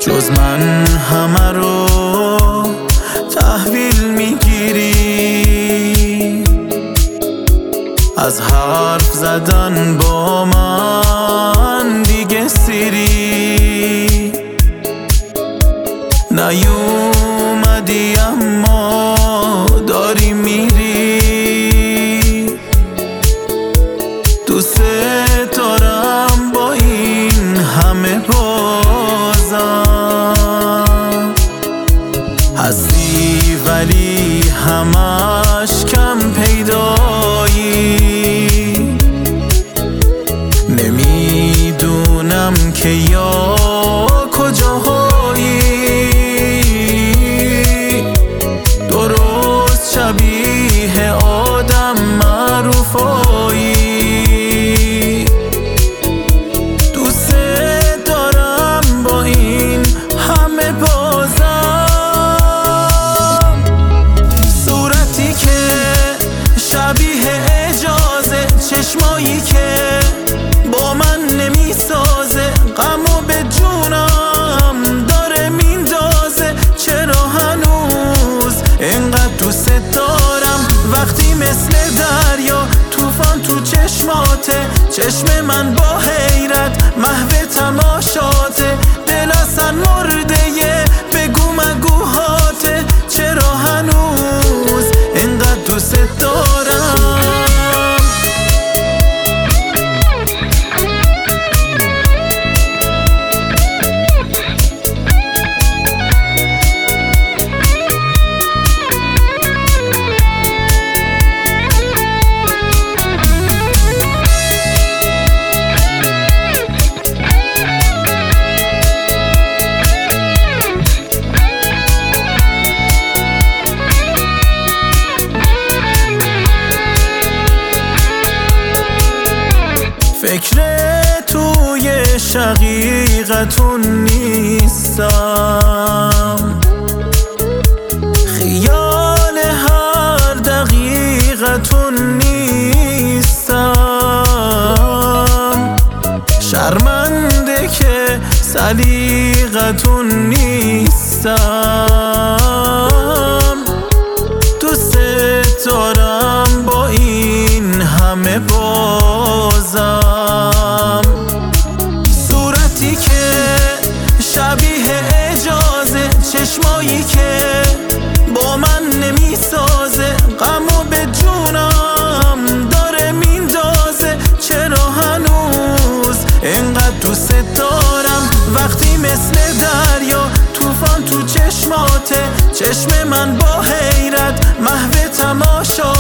جز من همه رو تحویل میگیری، از حرف زدن با من دیگه سیری نیومدی اما داری میری. دوست دارم با این همه بازم هستی ولی همش کم پیدایی، نمیدونم که یا کجاهایی، درست شبیه آدم معروفایی. دوست دارم با این همه بازم صورتی که شبیه اجازه، چشمایی که با من نمیسازه، غمو به جونم داره میندازه. چرا هنوز اینقدر دوست دارم وقتی مثل دریا طوفان تو چشماته، چشم من با حیرت محو تماشاته، دل اصلا مرده بگو مگوهاته. چرا هنوز اینقدر دوست دارم؟ فکر توی شقیقتون نیستم، خیال هر دقیقتون نیستم، شرمنده که سلیقتون نیستم. دوست دارم با این همه بازم صورتی که شبیه اجازه، چشمایی که با من نمیسازه، غمو به جونم داره میندازه. چرا هنوز اینقدر دوست دارم وقتی مثل دریا طوفان تو چشماته، چشم من با حیرت محو تماشا